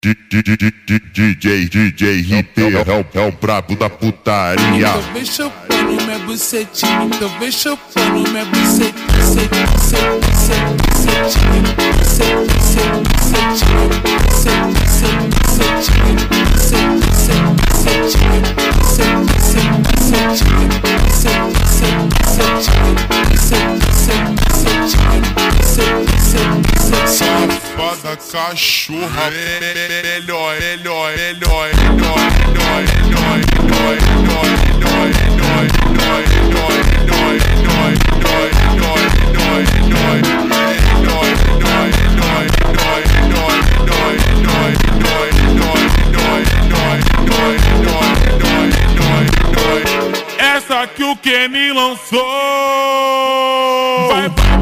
DJ RP é o brabo da putaria. Então vem chupando minha bucetinha, então vem chupando minha bucetinha, safada cachorra, melhor. Essa que o Kenny lançou vai